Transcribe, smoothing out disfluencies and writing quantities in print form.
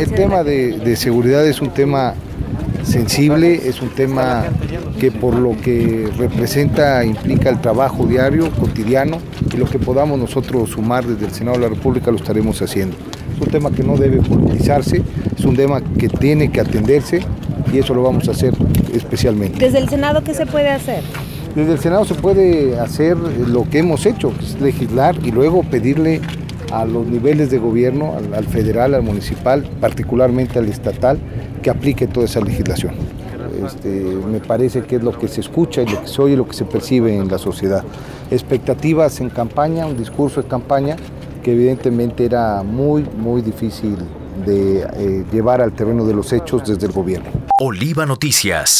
El tema de seguridad es un tema sensible, es un tema que por lo que representa implica el trabajo diario, cotidiano, y lo que podamos nosotros sumar desde el Senado de la República lo estaremos haciendo. Es un tema que no debe politizarse, es un tema que tiene que atenderse y eso lo vamos a hacer especialmente. ¿Desde el Senado qué se puede hacer? Desde el Senado se puede hacer lo que hemos hecho, que es legislar y luego pedirle a los niveles de gobierno, al federal, al municipal, particularmente al estatal, que aplique toda esa legislación. Me parece que es lo que se escucha y lo que se oye y lo que se percibe en la sociedad. Expectativas en campaña, un discurso de campaña que evidentemente era muy difícil de llevar al terreno de los hechos desde el gobierno. Oliva Noticias.